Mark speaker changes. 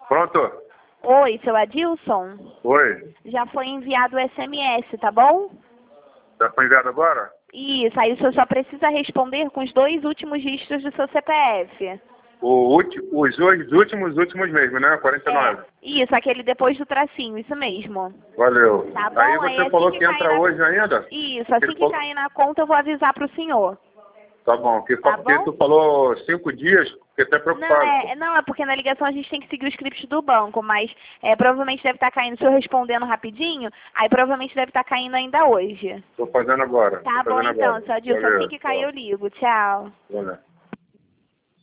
Speaker 1: Pronto?
Speaker 2: Oi, seu Adilson?
Speaker 1: Oi.
Speaker 2: Já foi enviado o SMS, tá bom?
Speaker 1: Já foi enviado agora?
Speaker 2: Isso, aí o senhor só precisa responder com os 2 últimos dígitos do seu CPF.
Speaker 1: Os últimos mesmo, né? 49.
Speaker 2: Isso, aquele depois do tracinho, isso mesmo.
Speaker 1: Valeu.
Speaker 2: Tá bom?
Speaker 1: Aí você
Speaker 2: assim
Speaker 1: falou que
Speaker 2: cair
Speaker 1: entra hoje ainda?
Speaker 2: Isso, assim
Speaker 1: Ele
Speaker 2: que
Speaker 1: falou...
Speaker 2: cair na conta eu vou avisar pro senhor.
Speaker 1: Tá bom.
Speaker 2: Tá
Speaker 1: Porque
Speaker 2: bom?
Speaker 1: tu falou 5 dias, fiquei até
Speaker 2: Não,
Speaker 1: preocupado.
Speaker 2: não, é porque na ligação a gente tem que seguir o script do banco, mas provavelmente deve estar caindo, se eu respondendo rapidinho, aí provavelmente deve estar caindo ainda hoje.
Speaker 1: Tô fazendo agora.
Speaker 2: Tá bom então, seu Adilson, assim
Speaker 1: Valeu.
Speaker 2: que cair eu ligo. Tchau.
Speaker 1: Valeu.